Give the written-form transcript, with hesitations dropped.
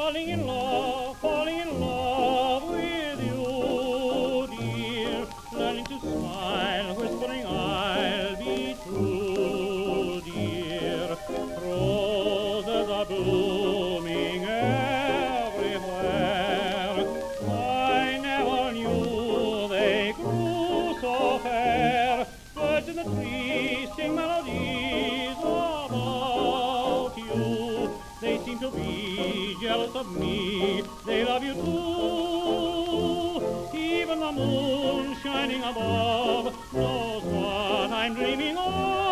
falling in love with you, dear. Learning to smile, whispering I'll be true, dear. Roses are blooming everywhere. I never knew they grew so fair. Birds in the trees sing melodies about you. They seem to be jealous of me. They love you too. Even the moon shining above knows what I'm dreaming of.